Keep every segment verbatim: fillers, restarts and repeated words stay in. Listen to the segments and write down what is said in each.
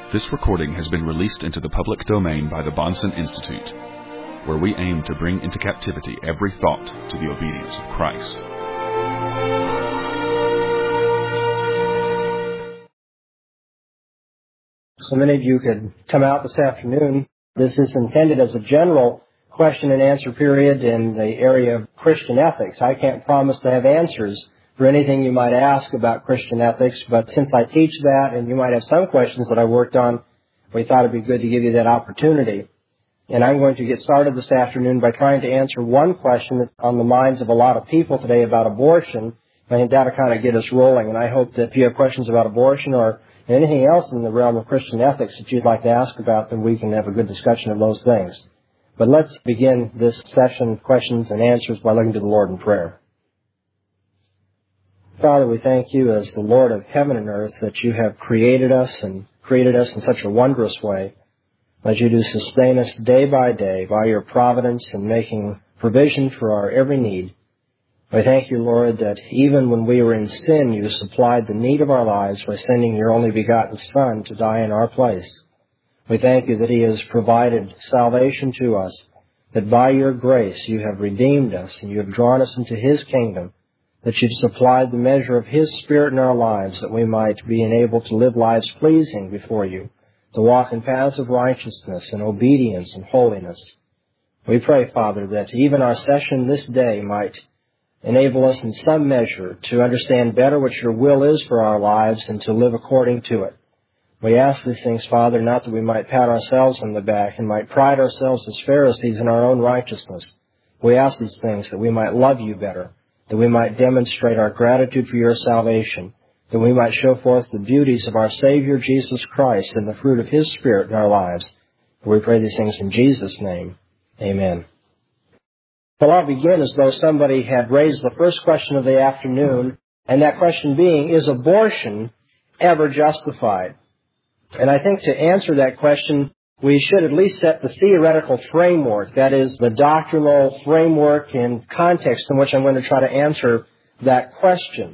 This recording has been released into the public domain by the Bahnsen Institute, where we aim to bring into captivity every thought to the obedience of Christ. So many of you could come out this afternoon. This is intended as a general question and answer period in the area of Christian ethics. I can't promise to have answers for anything you might ask about Christian ethics, but since I teach that and you might have some questions that I worked on, we thought it'd be good to give you that opportunity. And I'm going to get started this afternoon by trying to answer one question that's on the minds of a lot of people today about abortion. I think that'll kind of get us rolling, and I hope that if you have questions about abortion or anything else in the realm of Christian ethics that you'd like to ask about, then we can have a good discussion of those things. But let's begin this session, questions and answers, by looking to the Lord in prayer. Father, we thank you as the Lord of heaven and earth that you have created us and created us in such a wondrous way, that you do sustain us day by day by your providence and making provision for our every need. I thank you, Lord, that even when we were in sin, you supplied the need of our lives by sending your only begotten Son to die in our place. We thank you that he has provided salvation to us, that by your grace you have redeemed us and you have drawn us into his kingdom, that you've supplied the measure of his Spirit in our lives, that we might be enabled to live lives pleasing before you, to walk in paths of righteousness and obedience and holiness. We pray, Father, that even our session this day might enable us in some measure to understand better what your will is for our lives and to live according to it. We ask these things, Father, not that we might pat ourselves on the back and might pride ourselves as Pharisees in our own righteousness. We ask these things that we might love you better, that we might demonstrate our gratitude for your salvation, that we might show forth the beauties of our Savior Jesus Christ and the fruit of his Spirit in our lives. We pray these things in Jesus' name. Amen. Well, I'll begin as though somebody had raised the first question of the afternoon, and that question being, is abortion ever justified? And I think to answer that question, we should at least set the theoretical framework, that is, the doctrinal framework and context in which I'm going to try to answer that question.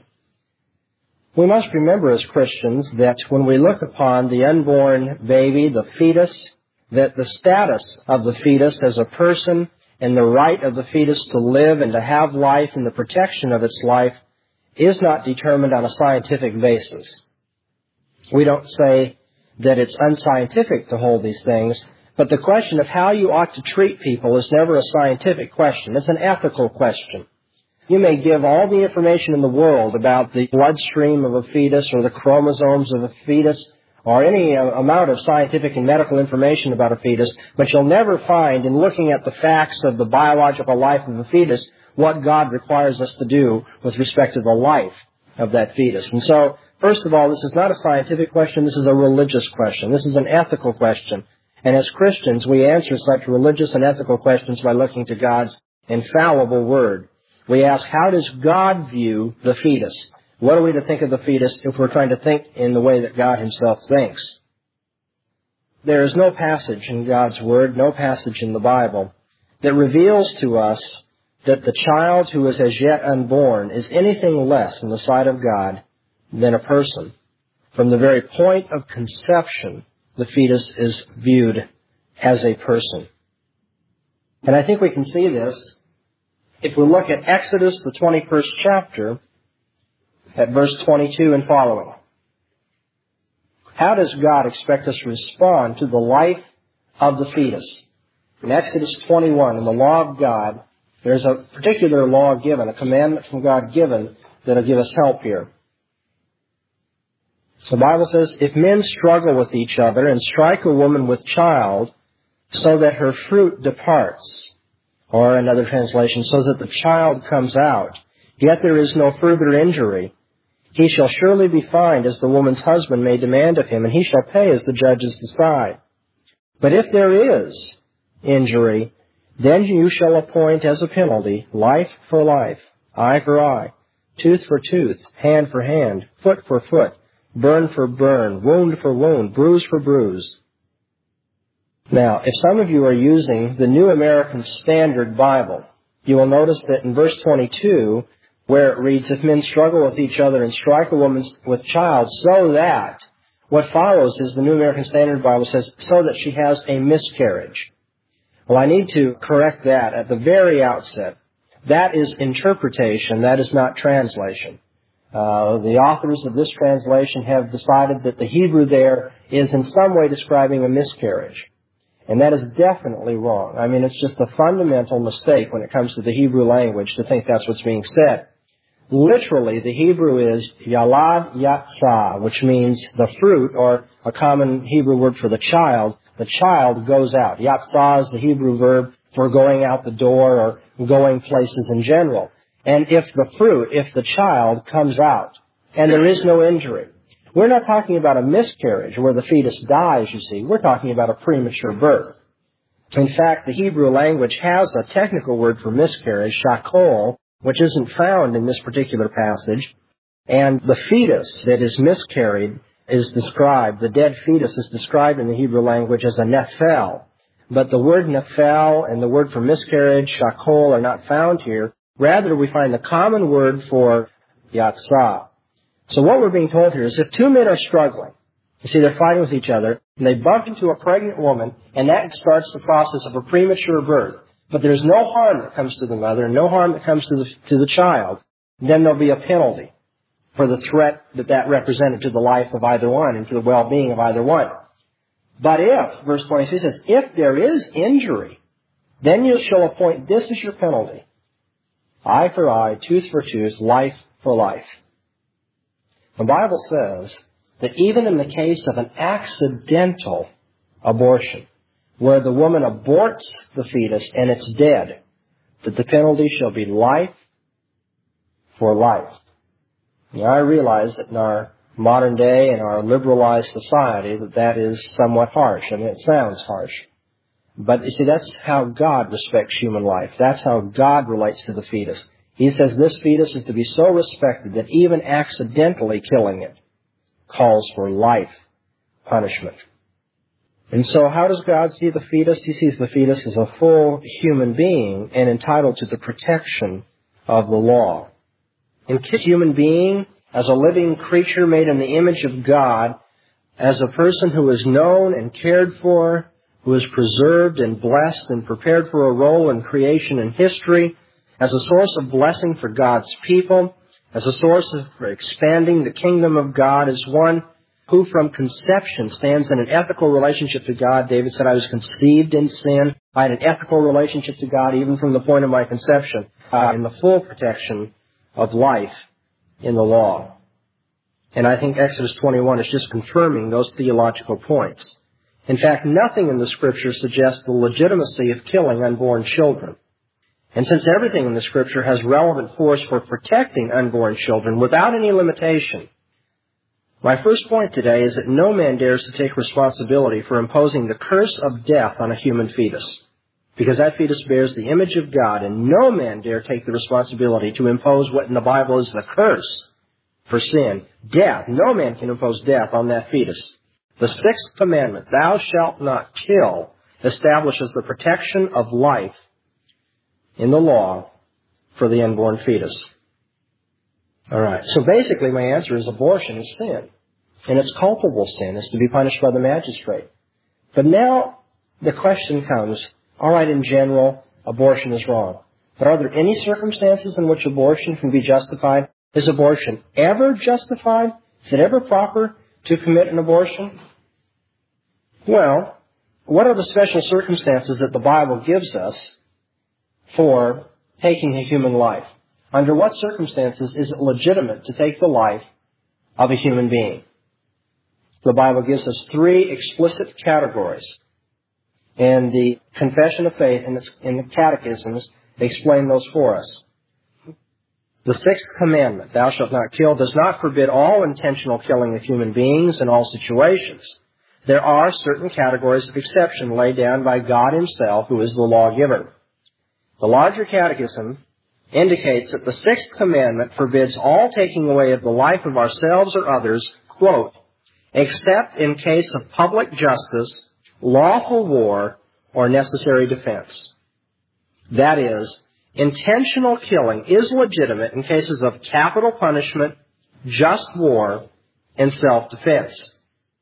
We must remember as Christians that when we look upon the unborn baby, the fetus, that the status of the fetus as a person and the right of the fetus to live and to have life and the protection of its life is not determined on a scientific basis. We don't say that it's unscientific to hold these things, but the question of how you ought to treat people is never a scientific question. It's an ethical question. You may give all the information in the world about the bloodstream of a fetus or the chromosomes of a fetus or any uh, amount of scientific and medical information about a fetus, but you'll never find in looking at the facts of the biological life of a fetus what God requires us to do with respect to the life of that fetus. And so, first of all, this is not a scientific question, this is a religious question. This is an ethical question. And as Christians, we answer such religious and ethical questions by looking to God's infallible Word. We ask, how does God view the fetus? What are we to think of the fetus if we're trying to think in the way that God himself thinks? There is no passage in God's Word, no passage in the Bible, that reveals to us that the child who is as yet unborn is anything less in the sight of God than a person. From the very point of conception, the fetus is viewed as a person. And I think we can see this if we look at Exodus, the twenty-first chapter, at verse twenty-two and following. How does God expect us to respond to the life of the fetus? In Exodus twenty-one, in the law of God, there's a particular law given, a commandment from God given that will give us help here. So the Bible says, if men struggle with each other and strike a woman with child so that her fruit departs, or another translation, so that the child comes out, yet there is no further injury, he shall surely be fined as the woman's husband may demand of him, and he shall pay as the judges decide. But if there is injury, then you shall appoint as a penalty life for life, eye for eye, tooth for tooth, hand for hand, foot for foot, burn for burn, wound for wound, bruise for bruise. Now, if some of you are using the New American Standard Bible, you will notice that in verse twenty-two, where it reads, if men struggle with each other and strike a woman with child so that What follows is the New American Standard Bible says, so that she has a miscarriage. Well, I need to correct that at the very outset. That is interpretation. That is not translation. Uh, the authors of this translation have decided that the Hebrew there is in some way describing a miscarriage. And that is definitely wrong. I mean, it's just a fundamental mistake when it comes to the Hebrew language to think that's what's being said. Literally, the Hebrew is yalad yatsa, which means the fruit, or a common Hebrew word for the child. The child goes out. Yatsa is the Hebrew verb for going out the door or going places in general. And if the fruit, if the child comes out, and there is no injury, we're not talking about a miscarriage where the fetus dies, you see. We're talking about a premature birth. In fact, the Hebrew language has a technical word for miscarriage, shakol, which isn't found in this particular passage. And the fetus that is miscarried is described, the dead fetus is described in the Hebrew language as a nephel. But the word nephel and the word for miscarriage, shakol, are not found here. Rather, we find the common word for yatsa. So what we're being told here is if two men are struggling, you see, they're fighting with each other, and they bump into a pregnant woman, and that starts the process of a premature birth. But there's no harm that comes to the mother, and no harm that comes to the, to the child. Then there'll be a penalty for the threat that that represented to the life of either one and to the well-being of either one. But if, verse twenty-three says, if there is injury, then you shall appoint this as your penalty. Eye for eye, tooth for tooth, life for life. The Bible says that even in the case of an accidental abortion, where the woman aborts the fetus and it's dead, that the penalty shall be life for life. Now, I realize that in our modern day and our liberalized society that that is somewhat harsh. I mean, it sounds harsh. But you see, that's how God respects human life. That's how God relates to the fetus. He says this fetus is to be so respected that even accidentally killing it calls for life punishment. And so how does God see the fetus? He sees the fetus as a full human being and entitled to the protection of the law. In a human being, as a living creature made in the image of God, as a person who is known and cared for, who is preserved and blessed and prepared for a role in creation and history, as a source of blessing for God's people, as a source of expanding the kingdom of God, as one who from conception stands in an ethical relationship to God. David said, I was conceived in sin. I had an ethical relationship to God even from the point of my conception, uh, in the full protection of life in the law. And I think Exodus twenty-one is just confirming those theological points. In fact, nothing in the Scripture suggests the legitimacy of killing unborn children. And since everything in the Scripture has relevant force for protecting unborn children without any limitation, my first point today is that no man dares to take responsibility for imposing the curse of death on a human fetus, because that fetus bears the image of God, and no man dare take the responsibility to impose what in the Bible is the curse for sin, death. No man can impose death on that fetus. The sixth commandment, thou shalt not kill, establishes the protection of life in the law for the unborn fetus. All right. So basically my answer is abortion is sin. And it's culpable sin. It's to be punished by the magistrate. But now the question comes, all right, in general, abortion is wrong. But are there any circumstances in which abortion can be justified? Is abortion ever justified? Is it ever proper to commit an abortion? Well, what are the special circumstances that the Bible gives us for taking a human life? Under what circumstances is it legitimate to take the life of a human being? The Bible gives us three explicit categories. And the Confession of Faith and the Catechisms explain those for us. The sixth commandment, thou shalt not kill, does not forbid all intentional killing of human beings in all situations. There are certain categories of exception laid down by God Himself, who is the lawgiver. The larger catechism indicates that the sixth commandment forbids all taking away of the life of ourselves or others, quote, except in case of public justice, lawful war, or necessary defense. That is, intentional killing is legitimate in cases of capital punishment, just war, and self-defense.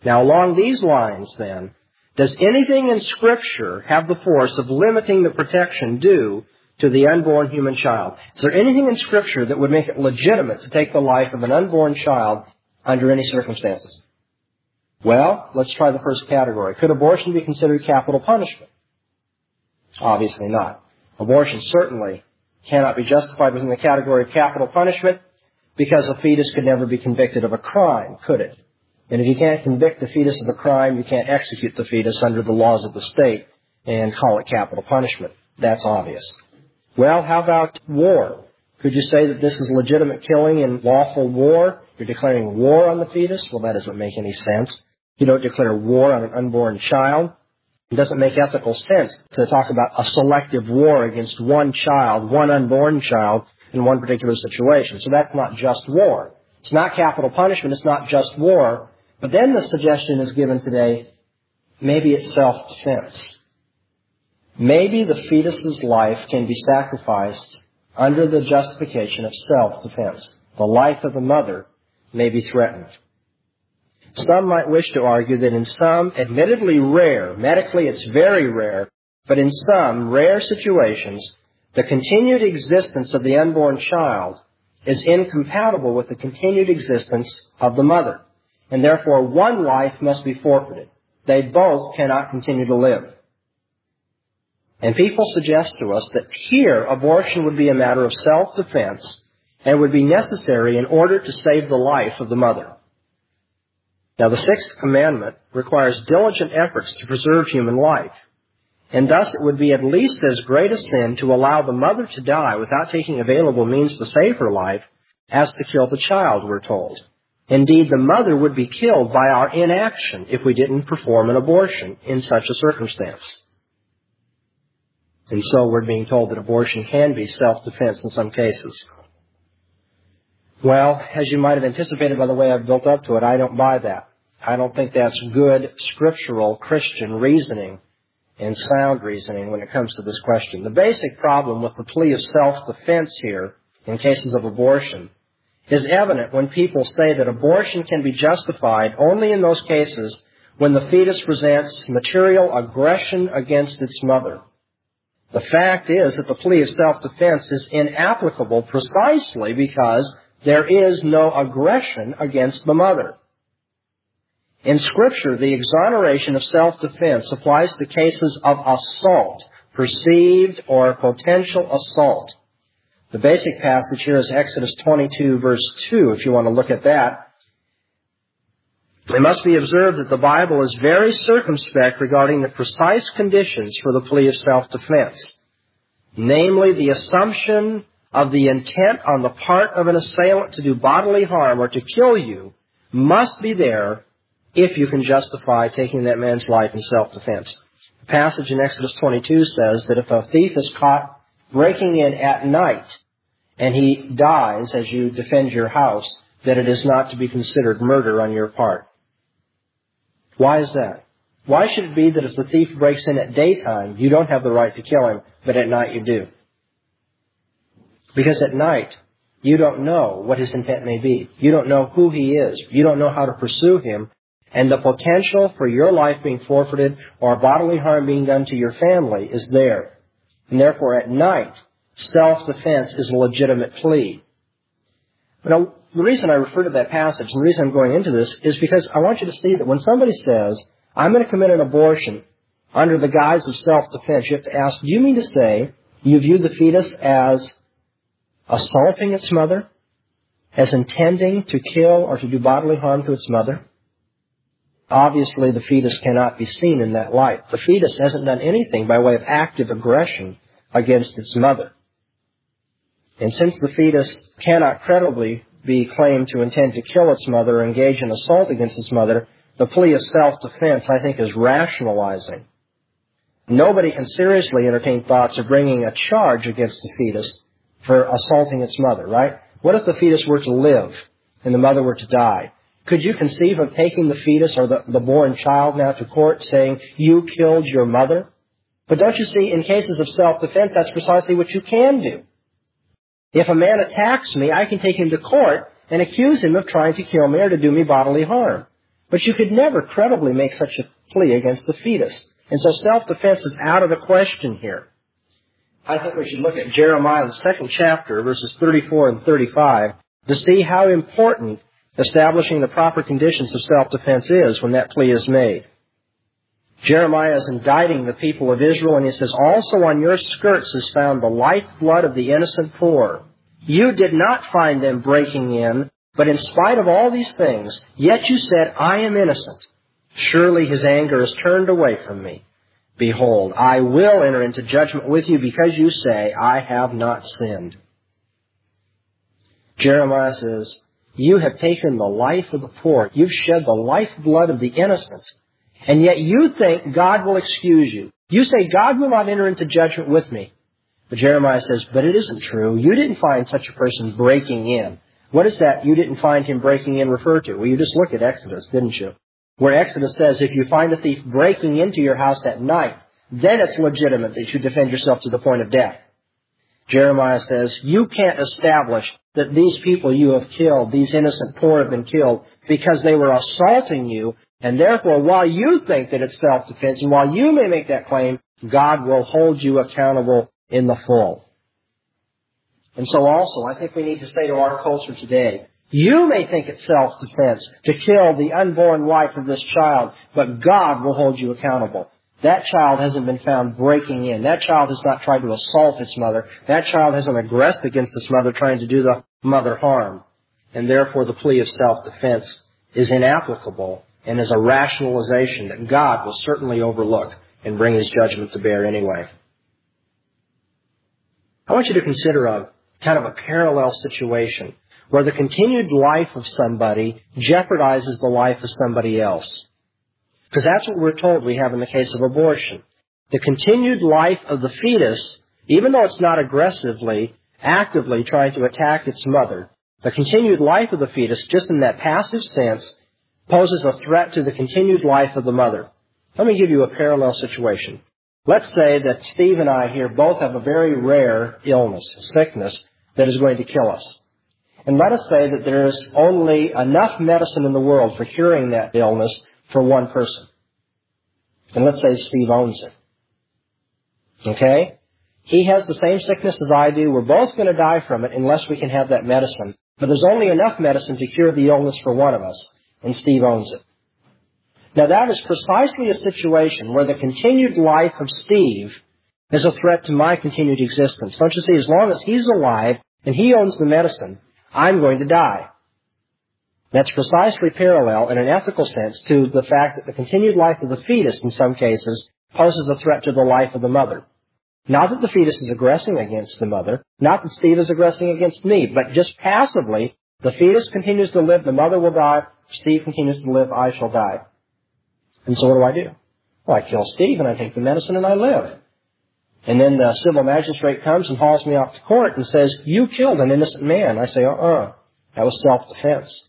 Now, along these lines, then, does anything in Scripture have the force of limiting the protection due to the unborn human child? Is there anything in Scripture that would make it legitimate to take the life of an unborn child under any circumstances? Well, let's try the first category. Could abortion be considered capital punishment? Obviously not. Abortion certainly cannot be justified within the category of capital punishment because a fetus could never be convicted of a crime, could it? And if you can't convict the fetus of a crime, you can't execute the fetus under the laws of the state and call it capital punishment. That's obvious. Well, how about war? Could you say that this is legitimate killing in lawful war? You're declaring war on the fetus? Well, that doesn't make any sense. You don't declare war on an unborn child. It doesn't make ethical sense to talk about a selective war against one child, one unborn child, in one particular situation. So that's not just war. It's not capital punishment. It's not just war. But then the suggestion is given today, maybe it's self-defense. Maybe the fetus's life can be sacrificed under the justification of self-defense. The life of the mother may be threatened. Some might wish to argue that in some admittedly rare, medically it's very rare, but in some rare situations, the continued existence of the unborn child is incompatible with the continued existence of the mother. And therefore, one life must be forfeited. They both cannot continue to live. And people suggest to us that here, abortion would be a matter of self-defense and would be necessary in order to save the life of the mother. Now, the sixth commandment requires diligent efforts to preserve human life. And thus, it would be at least as great a sin to allow the mother to die without taking available means to save her life as to kill the child, we're told. Indeed, the mother would be killed by our inaction if we didn't perform an abortion in such a circumstance. And so we're being told that abortion can be self-defense in some cases. Well, as you might have anticipated by the way I've built up to it, I don't buy that. I don't think that's good scriptural Christian reasoning and sound reasoning when it comes to this question. The basic problem with the plea of self-defense here in cases of abortion is evident when people say that abortion can be justified only in those cases when the fetus presents material aggression against its mother. The fact is that the plea of self-defense is inapplicable precisely because there is no aggression against the mother. In Scripture, the exoneration of self-defense applies to cases of assault, perceived or potential assault. The basic passage here is Exodus twenty-two, verse two, if you want to look at that. It must be observed that the Bible is very circumspect regarding the precise conditions for the plea of self-defense, namely the assumption of the intent on the part of an assailant to do bodily harm or to kill you must be there if you can justify taking that man's life in self-defense. The passage in Exodus twenty-two says that if a thief is caught breaking in at night and he dies as you defend your house, that it is not to be considered murder on your part. Why is that? Why should it be that if the thief breaks in at daytime, you don't have the right to kill him, but at night you do? Because at night, you don't know what his intent may be. You don't know who he is. You don't know how to pursue him. And the potential for your life being forfeited or bodily harm being done to your family is there. And therefore, at night, self-defense is a legitimate plea. Now, the reason I refer to that passage, and the reason I'm going into this, is because I want you to see that when somebody says, I'm going to commit an abortion under the guise of self-defense, you have to ask, do you mean to say you view the fetus as assaulting its mother, as intending to kill or to do bodily harm to its mother? Obviously, the fetus cannot be seen in that light. The fetus hasn't done anything by way of active aggression against its mother. And since the fetus cannot credibly be claimed to intend to kill its mother or engage in assault against its mother, the plea of self-defense, I think, is rationalizing. Nobody can seriously entertain thoughts of bringing a charge against the fetus for assaulting its mother, right? What if the fetus were to live and the mother were to die? Could you conceive of taking the fetus or the, the born child now to court saying, you killed your mother? But don't you see, in cases of self-defense, that's precisely what you can do. If a man attacks me, I can take him to court and accuse him of trying to kill me or to do me bodily harm. But you could never credibly make such a plea against the fetus. And so self-defense is out of the question here. I think we should look at Jeremiah, the second chapter, verses thirty-four and thirty-five, to see how important establishing the proper conditions of self-defense is when that plea is made. Jeremiah is indicting the people of Israel, and he says, "Also on your skirts is found the lifeblood of the innocent poor. You did not find them breaking in, but in spite of all these things, yet you said, I am innocent. Surely his anger is turned away from me. Behold, I will enter into judgment with you because you say, I have not sinned." Jeremiah says, you have taken the life of the poor. You've shed the lifeblood of the innocents. And yet you think God will excuse you. You say, God will not enter into judgment with me. But Jeremiah says, but it isn't true. You didn't find such a person breaking in. What is that you didn't find him breaking in refer to? Well, you just look at Exodus, didn't you? Where Exodus says, if you find a thief breaking into your house at night, then it's legitimate that you defend yourself to the point of death. Jeremiah says, you can't establish that these people you have killed, these innocent poor have been killed because they were assaulting you, and therefore while you think that it's self-defense, and while you may make that claim, God will hold you accountable in the full. And so also, I think we need to say to our culture today, you may think it's self-defense to kill the unborn life of this child, but God will hold you accountable. That child hasn't been found breaking in. That child has not tried to assault its mother. That child hasn't aggressed against its mother trying to do the mother harm. And therefore the plea of self-defense is inapplicable and is a rationalization that God will certainly overlook and bring His judgment to bear anyway. I want you to consider a kind of a parallel situation where the continued life of somebody jeopardizes the life of somebody else. Because that's what we're told we have in the case of abortion. The continued life of the fetus, even though it's not aggressively, actively trying to attack its mother, the continued life of the fetus, just in that passive sense, poses a threat to the continued life of the mother. Let me give you a parallel situation. Let's say that Steve and I here both have a very rare illness, sickness, that is going to kill us. And let us say that there is only enough medicine in the world for curing that illness for one person. And let's say Steve owns it. Okay? He has the same sickness as I do. We're both going to die from it unless we can have that medicine. But there's only enough medicine to cure the illness for one of us, and Steve owns it. Now that is precisely a situation where the continued life of Steve is a threat to my continued existence. Don't you see? As long as he's alive and he owns the medicine, I'm going to die. That's precisely parallel in an ethical sense to the fact that the continued life of the fetus in some cases poses a threat to the life of the mother. Not that the fetus is aggressing against the mother, not that Steve is aggressing against me, but just passively, the fetus continues to live, the mother will die, Steve continues to live, I shall die. And so what do I do? Well, I kill Steve and I take the medicine and I live. And then the civil magistrate comes and hauls me off to court and says, you killed an innocent man. I say, uh-uh, that was self-defense.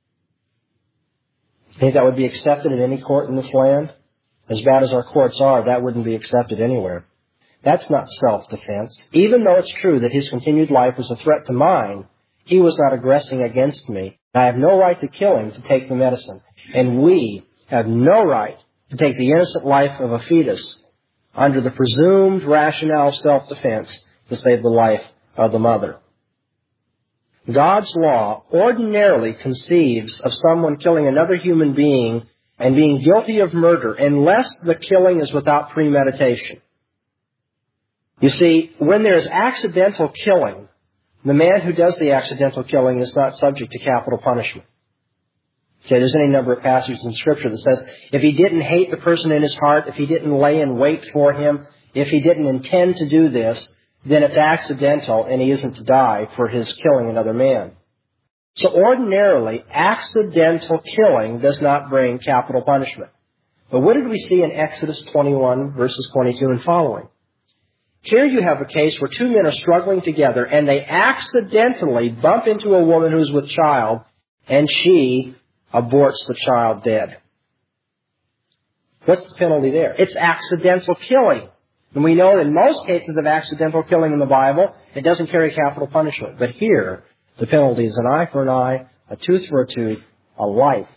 You think that would be accepted in any court in this land? As bad as our courts are, that wouldn't be accepted anywhere. That's not self-defense. Even though it's true that his continued life was a threat to mine, he was not aggressing against me. I have no right to kill him to take the medicine. And we have no right to take the innocent life of a fetus under the presumed rationale of self-defense to save the life of the mother. God's law ordinarily conceives of someone killing another human being and being guilty of murder unless the killing is without premeditation. You see, when there is accidental killing, the man who does the accidental killing is not subject to capital punishment. Okay, there's any number of passages in Scripture that says if he didn't hate the person in his heart, if he didn't lay in wait for him, if he didn't intend to do this, then it's accidental and he isn't to die for his killing another man. So ordinarily, accidental killing does not bring capital punishment. But what did we see in Exodus twenty-one, verses twenty-two and following? Here you have a case where two men are struggling together and they accidentally bump into a woman who's with child and she aborts the child dead. What's the penalty there? It's accidental killing. And we know that in most cases of accidental killing in the Bible, it doesn't carry capital punishment. But here, the penalty is an eye for an eye, a tooth for a tooth, a life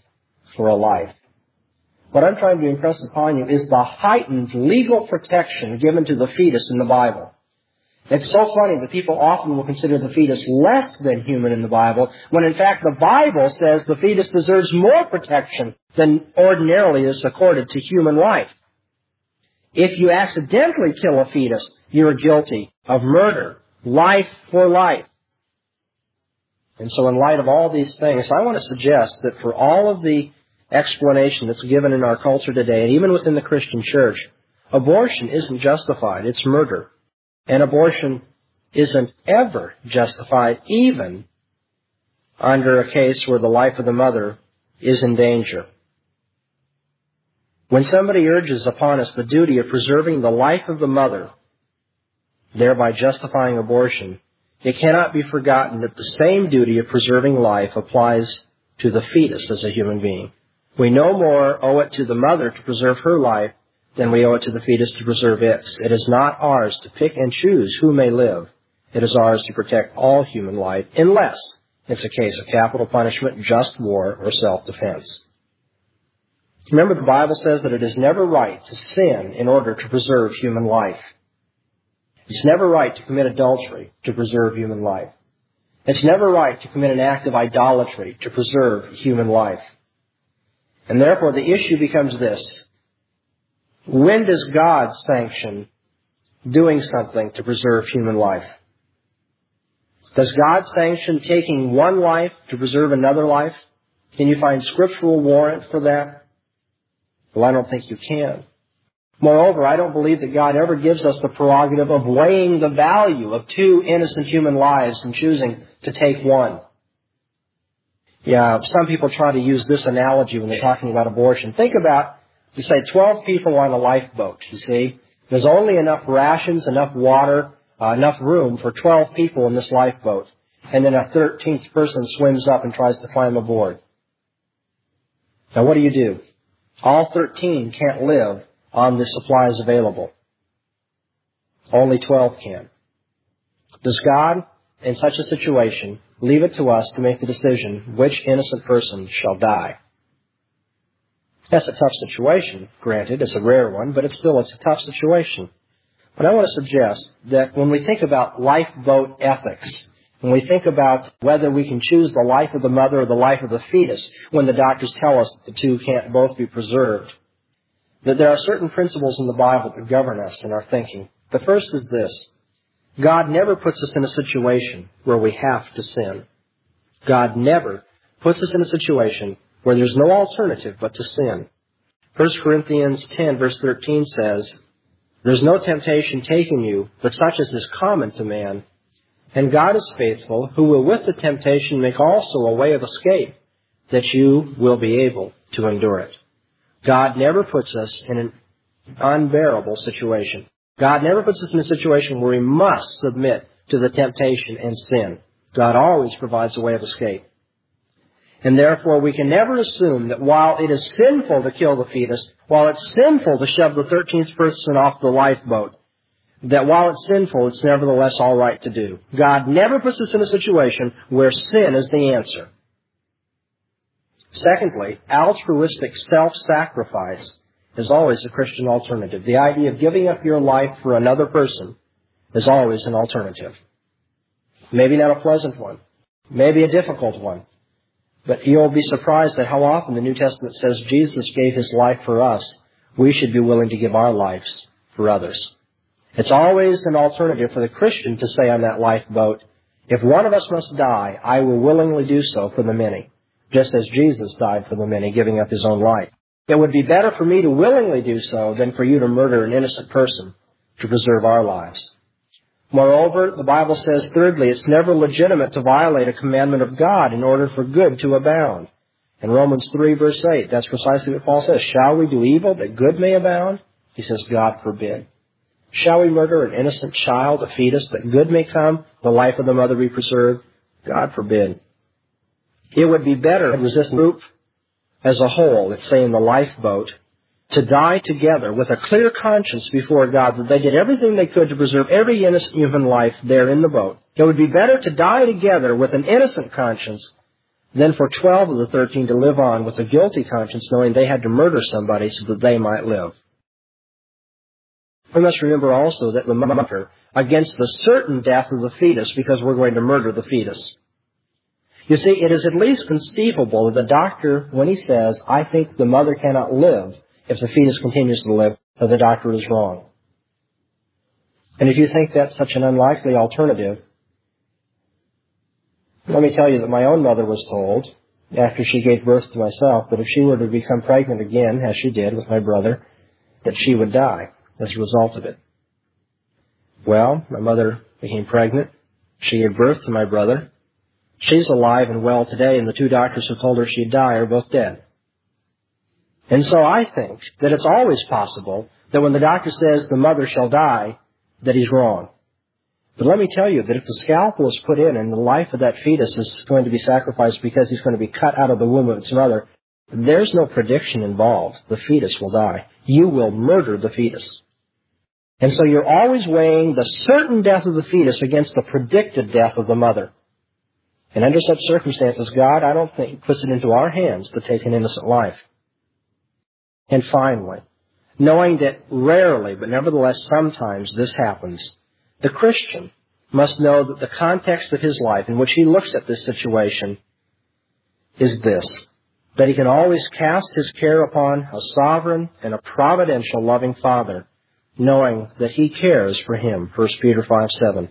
for a life. What I'm trying to impress upon you is the heightened legal protection given to the fetus in the Bible. It's so funny that people often will consider the fetus less than human in the Bible, when in fact the Bible says the fetus deserves more protection than ordinarily is accorded to human life. If you accidentally kill a fetus, you're guilty of murder, life for life. And so in light of all these things, I want to suggest that for all of the explanation that's given in our culture today, and even within the Christian church, abortion isn't justified, it's murder. And abortion isn't ever justified, even under a case where the life of the mother is in danger. When somebody urges upon us the duty of preserving the life of the mother, thereby justifying abortion, it cannot be forgotten that the same duty of preserving life applies to the fetus as a human being. We no more owe it to the mother to preserve her life than we owe it to the fetus to preserve its. It is not ours to pick and choose who may live. It is ours to protect all human life, unless it's a case of capital punishment, just war, or self-defense. Remember, the Bible says that it is never right to sin in order to preserve human life. It's never right to commit adultery to preserve human life. It's never right to commit an act of idolatry to preserve human life. And therefore, the issue becomes this: when does God sanction doing something to preserve human life? Does God sanction taking one life to preserve another life? Can you find scriptural warrant for that? Well, I don't think you can. Moreover, I don't believe that God ever gives us the prerogative of weighing the value of two innocent human lives and choosing to take one. Yeah, some people try to use this analogy when they're talking about abortion. Think about, you say, twelve people on a lifeboat, you see. There's only enough rations, enough water, uh, enough room for twelve people in this lifeboat. And then a thirteenth person swims up and tries to climb aboard. Now, what do you do? All thirteen can't live on the supplies available. Only twelve can. Does God, in such a situation, leave it to us to make the decision which innocent person shall die? That's a tough situation, granted. It's a rare one, but it's still it's a tough situation. But I want to suggest that when we think about lifeboat ethics, when we think about whether we can choose the life of the mother or the life of the fetus, when the doctors tell us that the two can't both be preserved, that there are certain principles in the Bible that govern us in our thinking. The first is this: God never puts us in a situation where we have to sin. God never puts us in a situation where there's no alternative but to sin. First Corinthians ten, verse thirteen says, "There's no temptation taken you, but such as is common to man. And God is faithful, who will with the temptation make also a way of escape, that you will be able to endure it." God never puts us in an unbearable situation. God never puts us in a situation where we must submit to the temptation and sin. God always provides a way of escape. And therefore, we can never assume that while it is sinful to kill the fetus, while it's sinful to shove the thirteenth person off the lifeboat, that while it's sinful, it's nevertheless all right to do. God never puts us in a situation where sin is the answer. Secondly, altruistic self-sacrifice is always a Christian alternative. The idea of giving up your life for another person is always an alternative. Maybe not a pleasant one. Maybe a difficult one. But you'll be surprised at how often the New Testament says Jesus gave His life for us. We should be willing to give our lives for others. It's always an alternative for the Christian to say on that lifeboat, if one of us must die, I will willingly do so for the many, just as Jesus died for the many, giving up His own life. It would be better for me to willingly do so than for you to murder an innocent person to preserve our lives. Moreover, the Bible says, thirdly, it's never legitimate to violate a commandment of God in order for good to abound. In Romans three, verse eight, that's precisely what Paul says. Shall we do evil that good may abound? He says, God forbid. Shall we murder an innocent child, a fetus, that good may come, the life of the mother be preserved? God forbid. It would be better to resist the group as a whole, let's say in the lifeboat, to die together with a clear conscience before God that they did everything they could to preserve every innocent human life there in the boat. It would be better to die together with an innocent conscience than for twelve of the thirteen to live on with a guilty conscience, knowing they had to murder somebody so that they might live. We must remember also that the mother against the certain death of the fetus because we're going to murder the fetus. You see, it is at least conceivable that the doctor, when he says, I think the mother cannot live if the fetus continues to live, that the doctor is wrong. And if you think that's such an unlikely alternative, let me tell you that my own mother was told, after she gave birth to myself, that if she were to become pregnant again, as she did with my brother, that she would die as a result of it. Well, my mother became pregnant. She gave birth to my brother. She's alive and well today, and the two doctors who told her she'd die are both dead. And so I think that it's always possible that when the doctor says the mother shall die, that he's wrong. But let me tell you that if the scalpel is put in and the life of that fetus is going to be sacrificed because he's going to be cut out of the womb of its mother, there's no prediction involved. The fetus will die. You will murder the fetus. And so you're always weighing the certain death of the fetus against the predicted death of the mother. And under such circumstances, God, I don't think, puts it into our hands to take an innocent life. And finally, knowing that rarely, but nevertheless sometimes this happens, the Christian must know that the context of his life in which he looks at this situation is this, that he can always cast his care upon a sovereign and a providential loving Father, knowing that he cares for him, First Peter five seven.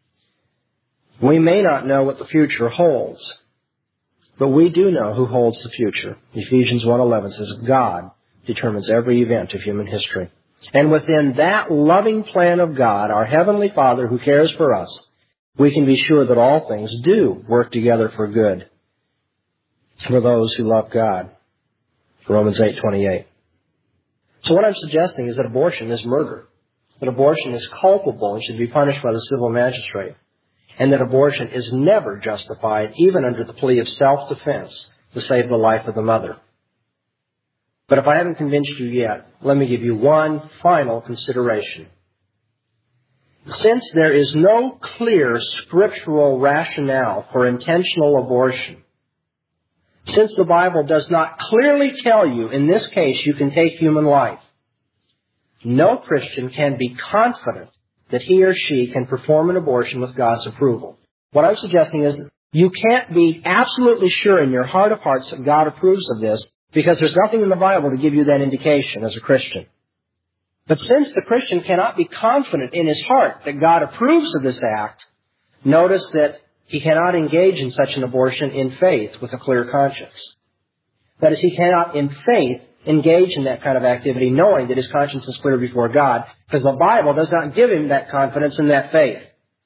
We may not know what the future holds, but we do know who holds the future. Ephesians one eleven says, God determines every event of human history. And within that loving plan of God, our Heavenly Father who cares for us, we can be sure that all things do work together for good for those who love God. Romans eight twenty-eight. So what I'm suggesting is that abortion is murder, that abortion is culpable and should be punished by the civil magistrate, and that abortion is never justified, even under the plea of self-defense, to save the life of the mother. But if I haven't convinced you yet, let me give you one final consideration. Since there is no clear scriptural rationale for intentional abortion, since the Bible does not clearly tell you, in this case, you can take human life, no Christian can be confident that he or she can perform an abortion with God's approval. What I'm suggesting is that you can't be absolutely sure in your heart of hearts that God approves of this, because there's nothing in the Bible to give you that indication as a Christian. But since the Christian cannot be confident in his heart that God approves of this act, notice that he cannot engage in such an abortion in faith with a clear conscience. That is, he cannot in faith engage in that kind of activity knowing that his conscience is clear before God, because the Bible does not give him that confidence and that faith.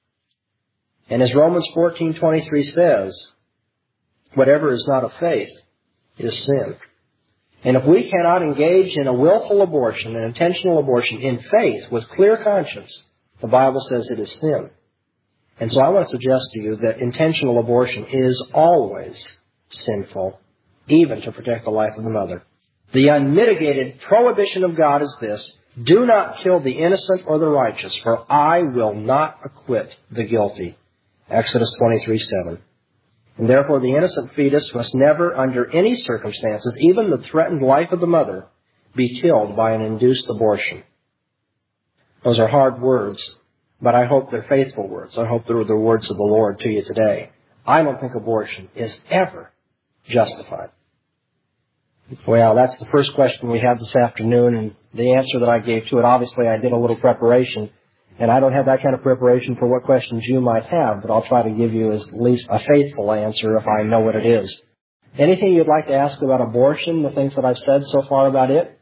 And as Romans fourteen twenty-three says, whatever is not of faith is sin. And if we cannot engage in a willful abortion, an intentional abortion, in faith with clear conscience, the Bible says it is sin. And so I want to suggest to you that intentional abortion is always sinful, even to protect the life of the mother. The unmitigated prohibition of God is this: do not kill the innocent or the righteous, for I will not acquit the guilty. Exodus twenty-three seven. And therefore the innocent fetus must never, under any circumstances, even the threatened life of the mother, be killed by an induced abortion. Those are hard words, but I hope they're faithful words. I hope they're the words of the Lord to you today. I don't think abortion is ever justified. Well, that's the first question we have this afternoon, and the answer that I gave to it, obviously I did a little preparation. And I don't have that kind of preparation for what questions you might have, but I'll try to give you at least a faithful answer if I know what it is. Anything you'd like to ask about abortion, the things that I've said so far about it?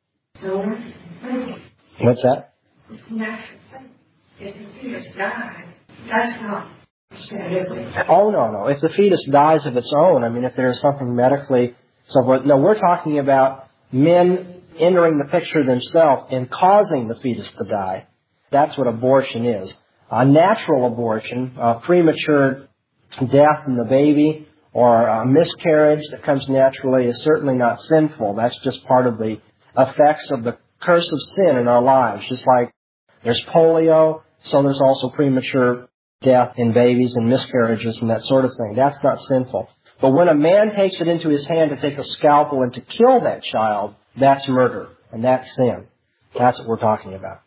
What's that? It's natural. If the fetus dies, that's not sin, is it? Oh, no, no. If the fetus dies of its own, I mean, if there's something medically so forth. No, we're talking about men entering the picture themselves and causing the fetus to die. That's what abortion is. A natural abortion, a premature death in the baby, or a miscarriage that comes naturally is certainly not sinful. That's just part of the effects of the curse of sin in our lives. Just like there's polio, so there's also premature death in babies and miscarriages and that sort of thing. That's not sinful. But when a man takes it into his hand to take a scalpel and to kill that child, that's murder, and that's sin. That's what we're talking about.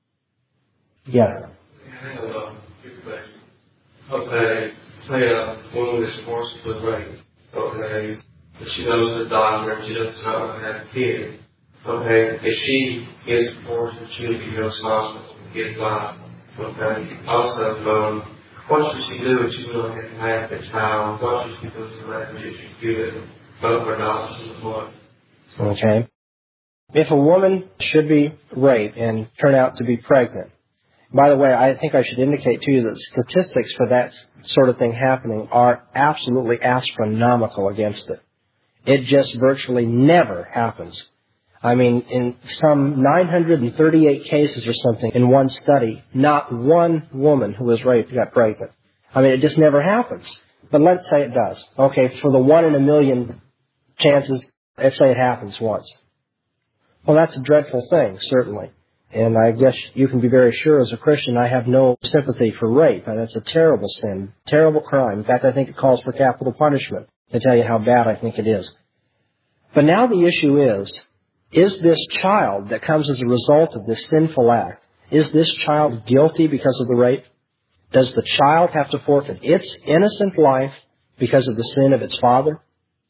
Yes? I have a quick question. Okay, say a woman is forced with rape. Okay, but she goes to the doctor and she doesn't know have a kid. Okay, if she gets forced and she'll be held hospital and gets life. Okay, also, um, what should she do if she really has to have the child? What should she do to that? Should she give it both her daughters and what? Okay. If a woman should be raped and turn out to be pregnant, by the way, I think I should indicate to you that statistics for that sort of thing happening are absolutely astronomical against it. It just virtually never happens. I mean, in some nine hundred thirty-eight cases or something in one study, not one woman who was raped got pregnant. I mean, it just never happens. But let's say it does. Okay, for the one in a million chances, let's say it happens once. Well, that's a dreadful thing, certainly. And I guess you can be very sure as a Christian I have no sympathy for rape. That's a terrible sin, terrible crime. In fact, I think it calls for capital punishment, to tell you how bad I think it is. But now the issue is, is this child that comes as a result of this sinful act, is this child guilty because of the rape? Does the child have to forfeit its innocent life because of the sin of its father?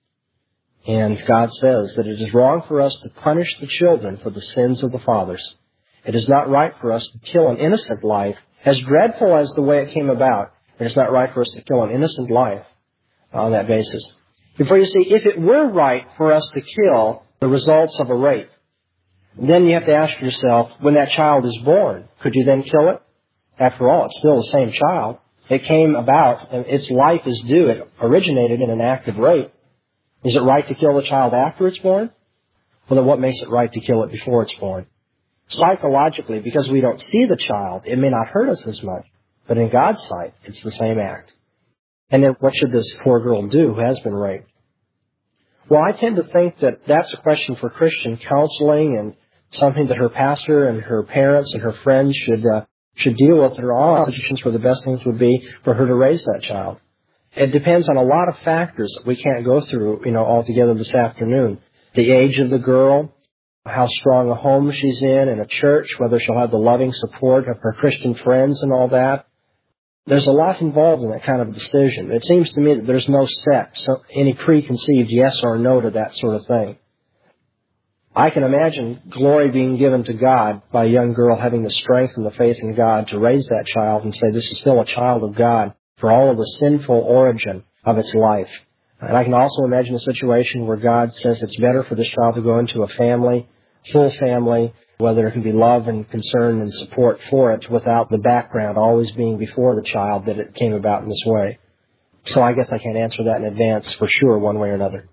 And God says that it is wrong for us to punish the children for the sins of the fathers. It is not right for us to kill an innocent life. As dreadful as the way it came about, it is not right for us to kill an innocent life on that basis. For you see, if it were right for us to kill the results of a rape, then you have to ask yourself, when that child is born, could you then kill it? After all, it's still the same child. It came about, and its life is due. It originated in an act of rape. Is it right to kill the child after it's born? Well, then what makes it right to kill it before it's born? Psychologically, because we don't see the child, it may not hurt us as much. But in God's sight, it's the same act. And then what should this poor girl do who has been raped? Well, I tend to think that that's a question for Christian counseling and something that her pastor and her parents and her friends should uh, should deal with. There are all situations where the best things would be for her to raise that child. It depends on a lot of factors that we can't go through, you know, altogether this afternoon. The age of the girl, how strong a home she's in, in a church, whether she'll have the loving support of her Christian friends and all that. There's a lot involved in that kind of decision. It seems to me that there's no set, so any preconceived yes or no to that sort of thing. I can imagine glory being given to God by a young girl having the strength and the faith in God to raise that child and say this is still a child of God for all of the sinful origin of its life. And I can also imagine a situation where God says it's better for this child to go into a family, full family, where there can be love and concern and support for it without the background always being before the child that it came about in this way. So I guess I can't answer that in advance for sure one way or another.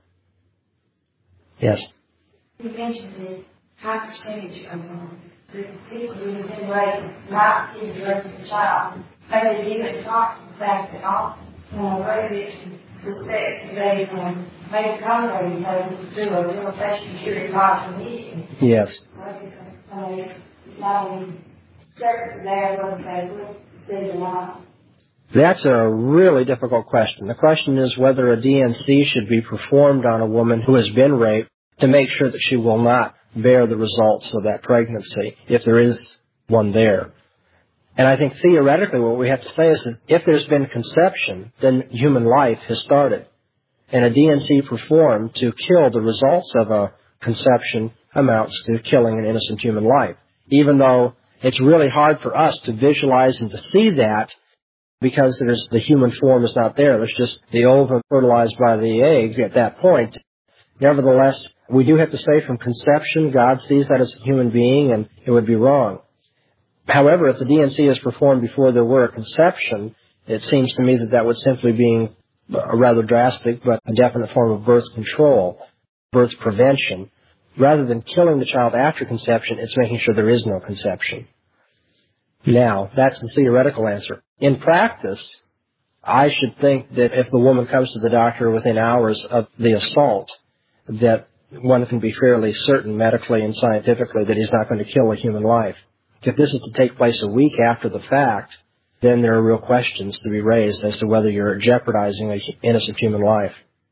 Yes? You mentioned the high percentage of the people who have been raped not to the rest of the child. Maybe even talk the fact that all uh, rape victims suspects that they um, made a contact because they do a real fashion security proclamation. Yes. Uh, not only certain there, whether they would say or not. That's a really difficult question. The question is whether a D N C should be performed on a woman who has been raped to make sure that she will not bear the results of that pregnancy, if there is one there. And I think theoretically what we have to say is that if there's been conception, then human life has started. And a D N C performed to kill the results of a conception amounts to killing an innocent human life. Even though it's really hard for us to visualize and to see that because there's, the human form is not there. There's just the ovum fertilized by the egg at that point. Nevertheless, we do have to say from conception, God sees that as a human being, and it would be wrong. However, if the D N C is performed before there were a conception, it seems to me that that would simply be a rather drastic but a definite form of birth control, birth prevention. Rather than killing the child after conception, it's making sure there is no conception. Now, that's the theoretical answer. In practice, I should think that if the woman comes to the doctor within hours of the assault, that one can be fairly certain medically and scientifically that he's not going to kill a human life. If this is to take place a week after the fact, then there are real questions to be raised as to whether you're jeopardizing an innocent human life.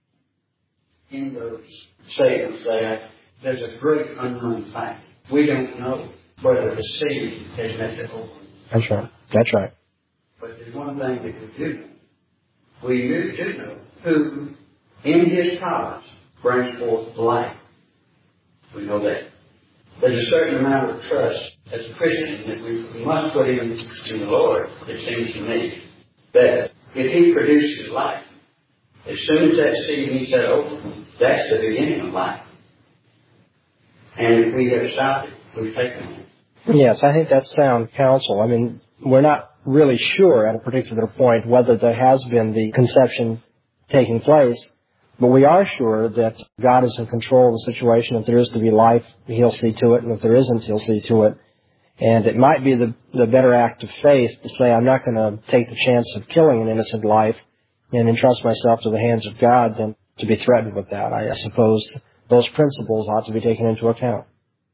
in those statements that there's a great unknown fact. We don't know whether the seed has met the open. That's right. That's right. But there's one thing that we do know. We do, do know who, in His providence, brings forth life. We know that. There's a certain amount of trust as a Christian that we must put in, in the Lord, it seems to me, that if He produces life, as soon as that seed meets that open, that's the beginning of life. And if we have stopped it, we've taken it. Yes, I think that's sound counsel. I mean, we're not really sure at a particular point whether there has been the conception taking place, but we are sure that God is in control of the situation. If there is to be life, He'll see to it, and if there isn't, He'll see to it. And it might be the, the better act of faith to say, I'm not going to take the chance of killing an innocent life and entrust myself to the hands of God than to be threatened with that. I suppose those principles ought to be taken into account.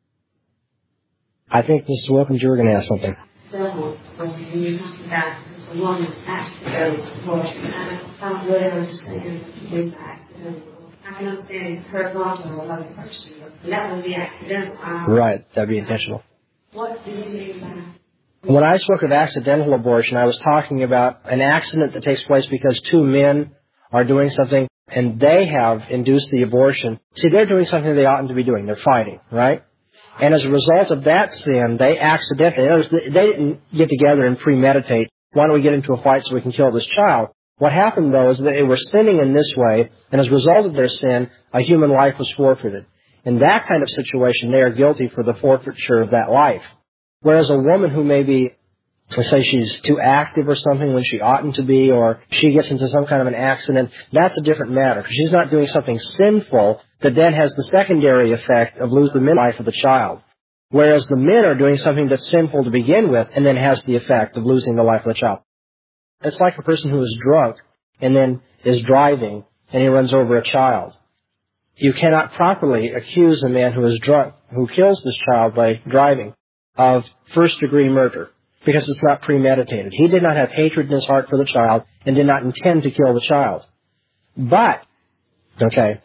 I think, Missus Wilkins, you were going to ask something. So, when you talk about the woman accidentally abortion, I don't really understand the accidental. I can understand her love for another person, but that would be accidental. Um, Right, that'd be intentional. What do you mean by that? When I spoke of accidental abortion, I was talking about an accident that takes place because two men are doing something and they have induced the abortion. See, they're doing something they oughtn't to be doing. They're fighting, right? And as a result of that sin, they accidentally, they didn't get together and premeditate, why don't we get into a fight so we can kill this child? What happened, though, is that they were sinning in this way, and as a result of their sin, a human life was forfeited. In that kind of situation, they are guilty for the forfeiture of that life. Whereas a woman who may be, let's say she's too active or something when she oughtn't to be, or she gets into some kind of an accident, that's a different matter, because she's not doing something sinful that then has the secondary effect of losing the life of the child. Whereas the men are doing something that's sinful to begin with and then has the effect of losing the life of the child. It's like a person who is drunk and then is driving and he runs over a child. You cannot properly accuse a man who is drunk, who kills this child by driving, of first-degree murder, because it's not premeditated. He did not have hatred in his heart for the child and did not intend to kill the child. But, okay,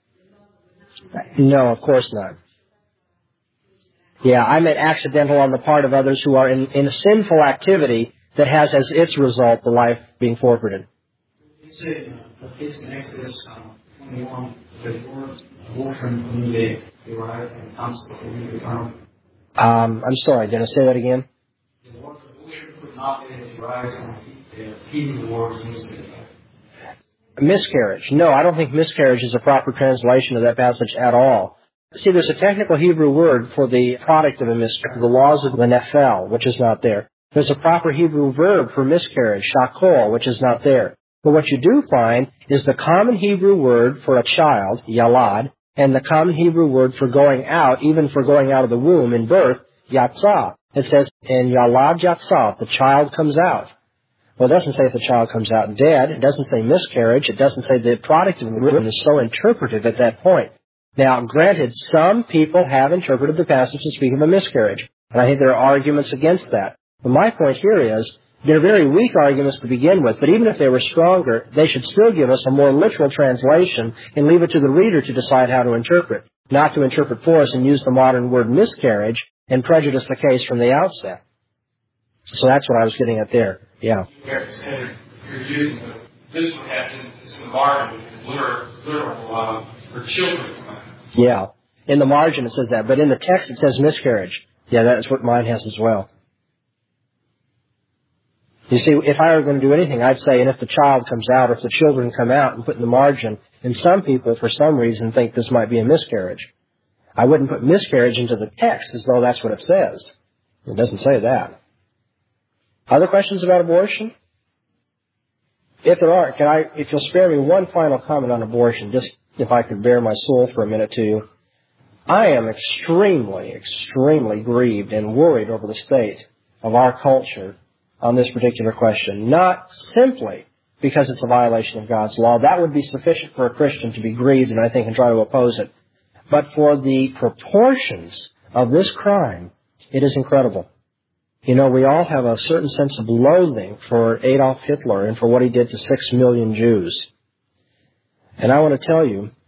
no, of course not. Yeah, I meant accidental on the part of others who are in, in a sinful activity that has as its result the life being forfeited. You say uh, a case in Exodus um, twenty-one, the word abortion from the derived and constantly found. Um, I'm sorry, did I say that again? The word abortion could not be derived from the Hebrew word used in it. Miscarriage. No, I don't think miscarriage is a proper translation of that passage at all. See, there's a technical Hebrew word for the product of a miscarriage, the laws of the nephel, which is not there. There's a proper Hebrew verb for miscarriage, shakol, which is not there. But what you do find is the common Hebrew word for a child, yalad, and the common Hebrew word for going out, even for going out of the womb in birth, yatzah. It says, in yalad yatzah, the child comes out. Well, it doesn't say if the child comes out dead. It doesn't say miscarriage. It doesn't say the product of the womb is so interpretive at that point. Now, granted, some people have interpreted the passage to speak of a miscarriage, and I think there are arguments against that. But my point here is, they're very weak arguments to begin with, but even if they were stronger, they should still give us a more literal translation and leave it to the reader to decide how to interpret, not to interpret for us and use the modern word miscarriage and prejudice the case from the outset. So that's what I was getting at there. Yeah. You're using the, this one has in, it's in the margin, it's literal, literal um, for children. Yeah. In the margin it says that, but in the text it says miscarriage. Yeah, that's what mine has as well. You see, if I were going to do anything, I'd say, and if the child comes out, or if the children come out, and put in the margin, and some people, for some reason, think this might be a miscarriage. I wouldn't put miscarriage into the text as though that's what it says. It doesn't say that. Other questions about abortion? If there are, can I, if you'll spare me one final comment on abortion, just if I could bare my soul for a minute to you. I am extremely, extremely grieved and worried over the state of our culture on this particular question. Not simply because it's a violation of God's law. That would be sufficient for a Christian to be grieved and I think and try to oppose it. But for the proportions of this crime, it is incredible. You know, we all have a certain sense of loathing for Adolf Hitler and for what he did to six million Jews. And I want to tell you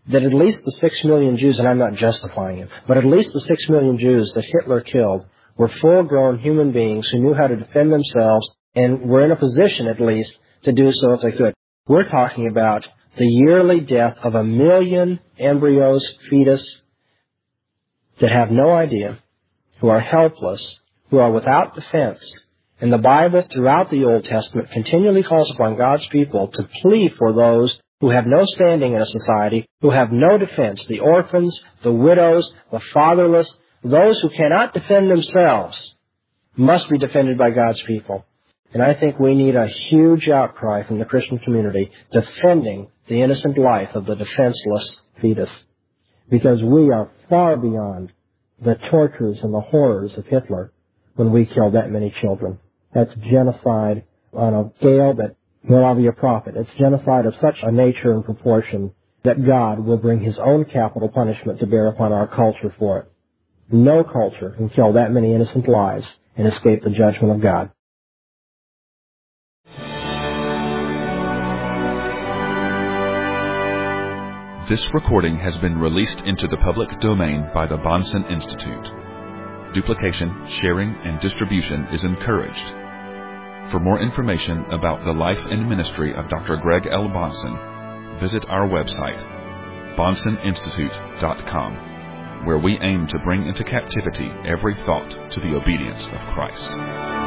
that at least the six million Jews, and I'm not justifying him, but at least the six million Jews that Hitler killed were full-grown human beings who knew how to defend themselves and were in a position, at least, to do so if they could. We're talking about the yearly death of a million embryos, fetus, that have no idea, who are helpless, who are without defense. And the Bible, throughout the Old Testament, continually calls upon God's people to plead for those who have no standing in a society, who have no defense, the orphans, the widows, the fatherless, those who cannot defend themselves must be defended by God's people. And I think we need a huge outcry from the Christian community defending the innocent life of the defenseless fetus. Because we are far beyond the tortures and the horrors of Hitler when we killed that many children. That's genocide on a scale that will not be a prophet. It's genocide of such a nature and proportion that God will bring his own capital punishment to bear upon our culture for it. No culture can kill that many innocent lives and escape the judgment of God. This recording has been released into the public domain by the Bahnsen Institute. Duplication, sharing, and distribution is encouraged. For more information about the life and ministry of Doctor Greg L. Bahnsen, visit our website, bahnsen institute dot com, where we aim to bring into captivity every thought to the obedience of Christ.